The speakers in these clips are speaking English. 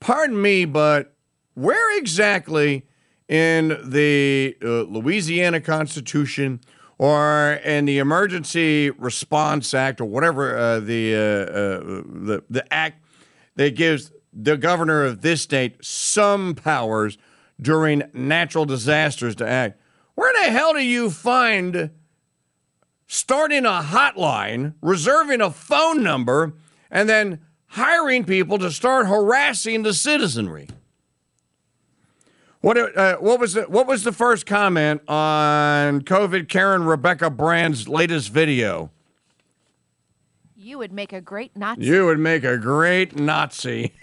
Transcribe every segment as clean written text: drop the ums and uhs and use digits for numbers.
pardon me, but where exactly in the Louisiana Constitution or in the Emergency Response Act or whatever the act that gives the governor of this state some powers during natural disasters to act? Where the hell do you find starting a hotline, reserving a phone number, and then hiring people to start harassing the citizenry? What was the first comment on COVID Karen Rebecca Brand's latest video? You would make a great Nazi. You would make a great Nazi.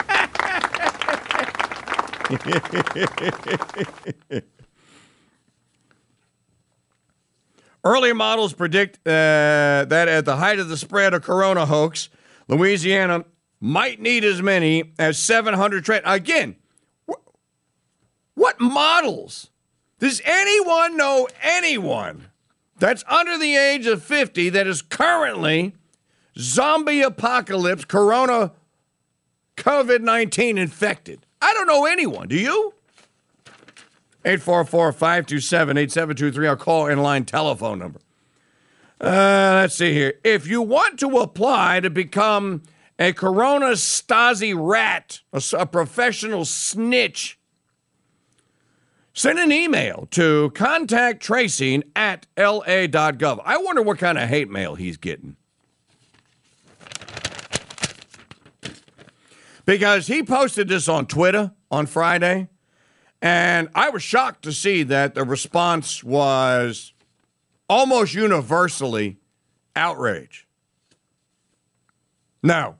Early models predict that at the height of the spread of corona hoax, Louisiana might need as many as 700 Again, what models? Does anyone know anyone that's under the age of 50 that is currently zombie apocalypse corona COVID-19 infected? I don't know anyone. Do you? 844-527-8723, our call-in-line telephone number. Let's see here. If you want to apply to become a Corona Stasi rat, a professional snitch, send an email to contacttracing@la.gov. I wonder what kind of hate mail he's getting. Because he posted this on Twitter on Friday, and I was shocked to see that the response was almost universally outrage. Now,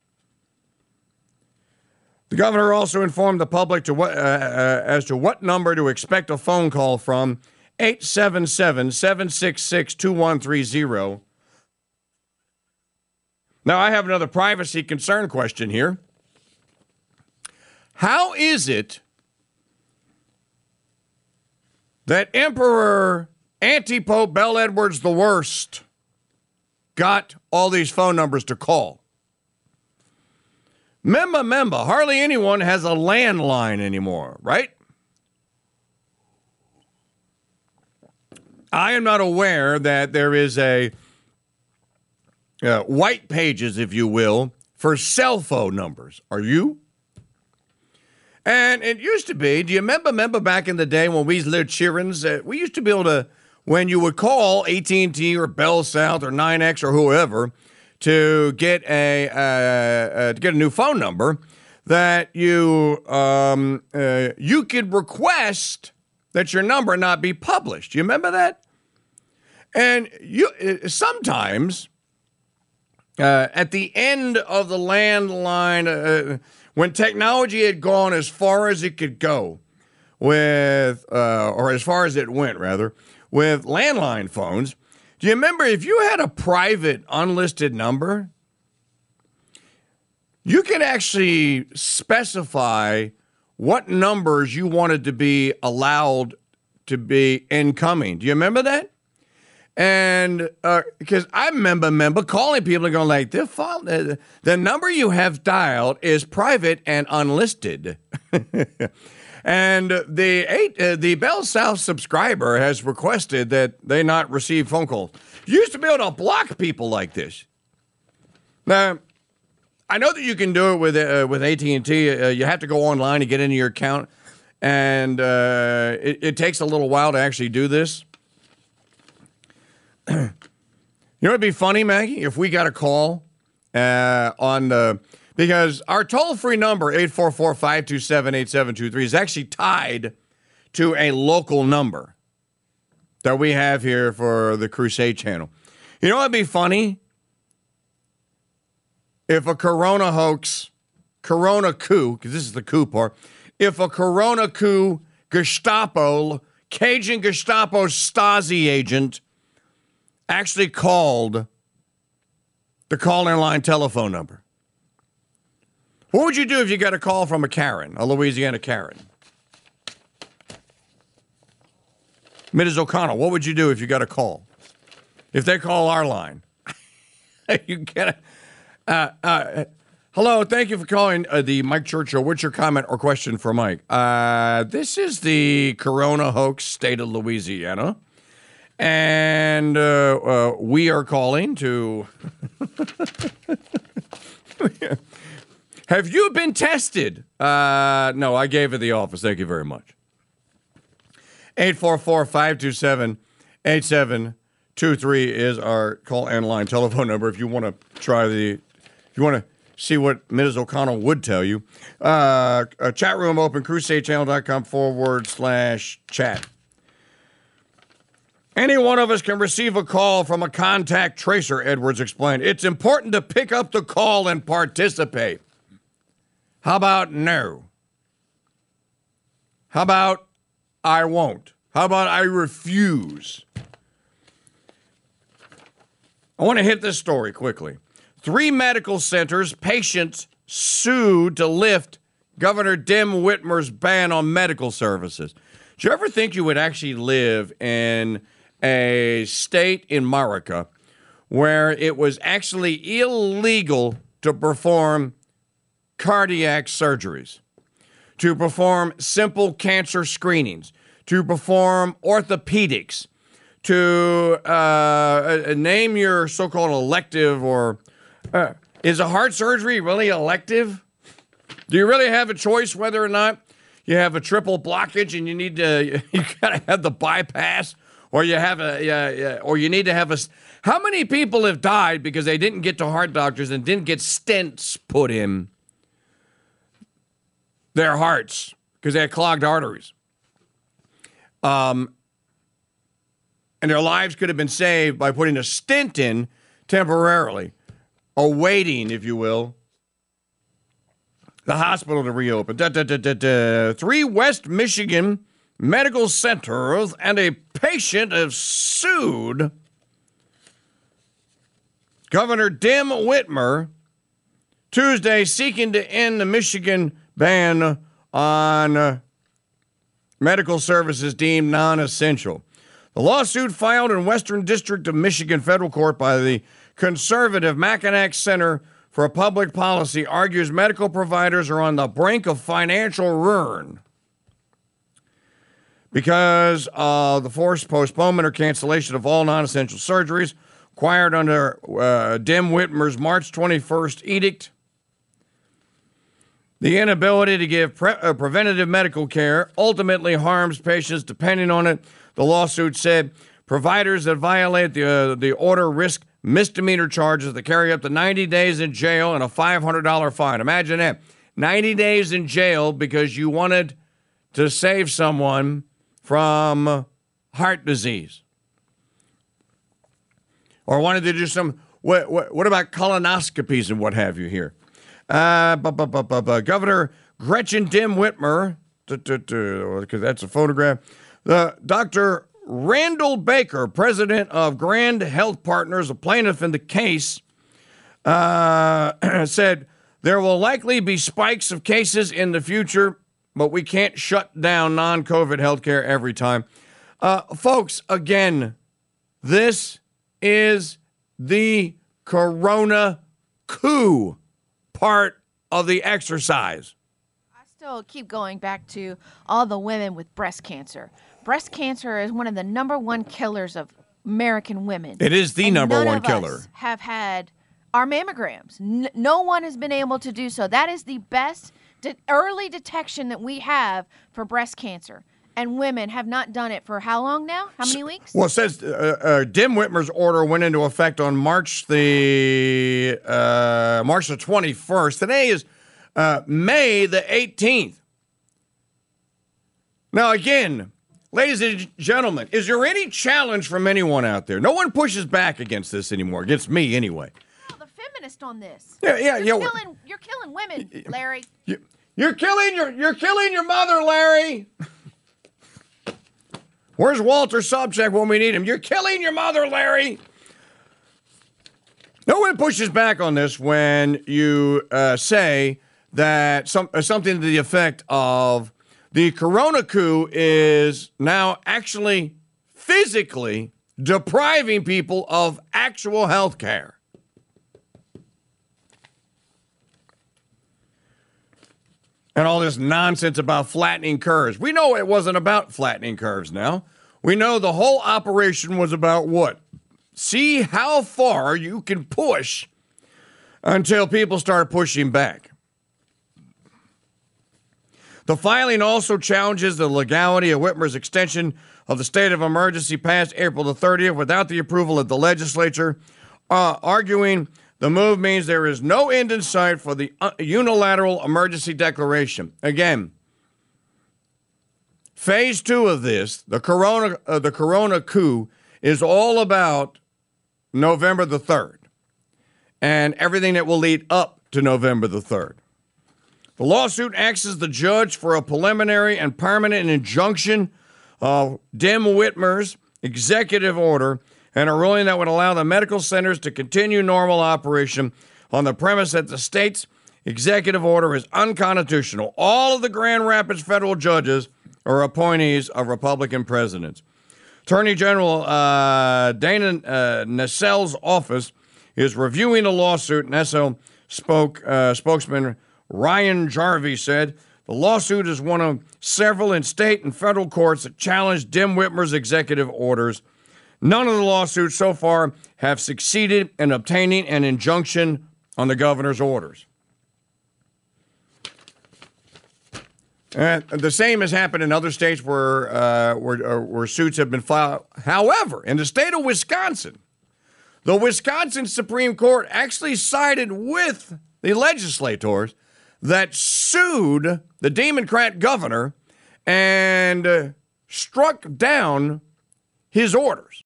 the governor also informed the public as to what number to expect a phone call from, 877-766-2130. Now, I have another privacy concern question here. How is it that Emperor Antipope Bell Edwards the Worst got all these phone numbers to call? Memba, hardly anyone has a landline anymore, right? I am not aware that there is a white pages, if you will, for cell phone numbers. Are you? And it used to be, do you remember back in the day when we little childrens, we used to be able to, when you would call AT&T or Bell South or 9X or whoever to get a new phone number, that you could request that your number not be published. Do you remember that? And sometimes at the end of the landline, when technology had gone as far as it could go with, or as far as it went, rather, with landline phones, do you remember if you had a private unlisted number, you could actually specify what numbers you wanted to be allowed to be incoming. Do you remember that? And because I remember calling people and going like, the number you have dialed is private and unlisted. And the Bell South subscriber has requested that they not receive phone calls. You used to be able to block people like this. Now, I know that you can do it with AT&T. You have to go online and get into your account, and it takes a little while to actually do this. You know what'd be funny, Maggie? If we got a call because our toll-free number, 844-527-8723, is actually tied to a local number that we have here for the Crusade Channel. You know what'd be funny? If a corona hoax, corona coup, because this is the coup part, if a corona coup Gestapo, Cajun Gestapo Stasi agent actually called the call-in line telephone number. What would you do if you got a call from a Karen, a Louisiana Karen? Mrs. O'Connell, what would you do if you got a call? If they call our line? You get Hello, thank you for calling the Mike Church Show. What's your comment or question for Mike? This is the Corona hoax state of Louisiana. And we are calling to... Have you been tested? No, I gave it the office. Thank you very much. 844-527-8723 is our call and line telephone number if you want to see what Ms. O'Connell would tell you. A chat room open, crusadechannel.com/chat. Any one of us can receive a call from a contact tracer, Edwards explained. It's important to pick up the call and participate. How about no? How about I won't? How about I refuse? I want to hit this story quickly. 3 medical centers, patients sued to lift Governor Dim Whitmer's ban on medical services. Do you ever think you would actually live in a state in America where it was actually illegal to perform cardiac surgeries, to perform simple cancer screenings, to perform orthopedics, to name your so-called elective or is a heart surgery really elective? Do you really have a choice whether or not you have a triple blockage and you gotta have the bypass, or you have or you need to have a? How many people have died because they didn't get to heart doctors and didn't get stents put in their hearts because they had clogged arteries? And their lives could have been saved by putting a stent in temporarily, awaiting, if you will, the hospital to reopen. 3 West Michigan medical centers and a patient have sued Governor Dim Whitmer Tuesday, seeking to end the Michigan ban on medical services deemed non-essential. The lawsuit filed in Western District of Michigan Federal Court by the conservative Mackinac Center for Public Policy argues medical providers are on the brink of financial ruin because of the forced postponement or cancellation of all non-essential surgeries required under Dim Whitmer's March 21st edict. The inability to give preventative medical care ultimately harms patients depending on it. The lawsuit said providers that violate the order risk misdemeanor charges that carry up to 90 days in jail and a $500 fine. Imagine that. 90 days in jail because you wanted to save someone from heart disease. Or wanted to do some, what about colonoscopies and what have you here? Governor Gretchen Dim Whitmer, because that's a photograph. Dr. Randall Baker, president of Grand Health Partners, a plaintiff in the case, said there will likely be spikes of cases in the future, but we can't shut down non-COVID healthcare every time. Folks, again, this is the Corona coup part of the exercise. I still keep going back to all the women with breast cancer. Breast cancer is one of the #1 killers of American women. It is the number one killer. None of us have had our mammograms. No one has been able to do so. That is the best early detection that we have for breast cancer. And women have not done it for how long now? How many weeks? Well, it says Dim Whitmer's order went into effect on March the 21st. Today is May the 18th. Now, again, ladies and gentlemen, is there any challenge from anyone out there? No one pushes back against this anymore, against me anyway. Oh, the feminist on this. Yeah. You're killing women, Larry. You're killing your mother, Larry. Where's Walter Sobchak when we need him? You're killing your mother, Larry. No one pushes back on this when you say that something to the effect of the Corona coup is now actually physically depriving people of actual health care. And all this nonsense about flattening curves. We know it wasn't about flattening curves now. We know the whole operation was about what? See how far you can push until people start pushing back. The filing also challenges the legality of Whitmer's extension of the state of emergency past April the 30th without the approval of the legislature, arguing the move means there is no end in sight for the unilateral emergency declaration. Again, phase 2 of this, the corona coup, is all about November the 3rd and everything that will lead up to November the 3rd. The lawsuit acts as the judge for a preliminary and permanent injunction of Dim Whitmer's executive order and a ruling that would allow the medical centers to continue normal operation on the premise that the state's executive order is unconstitutional. All of the Grand Rapids federal judges are appointees of Republican presidents. Attorney General Dana Nessel's office is reviewing the lawsuit. Nessel spokesman Ryan Jarvie said the lawsuit is one of several in state and federal courts that challenge Dim Whitmer's executive orders. None of the lawsuits so far have succeeded in obtaining an injunction on the governor's orders. The same has happened in other states where suits have been filed. However, in the state of Wisconsin, the Wisconsin Supreme Court actually sided with the legislators that sued the Democrat governor and struck down his orders.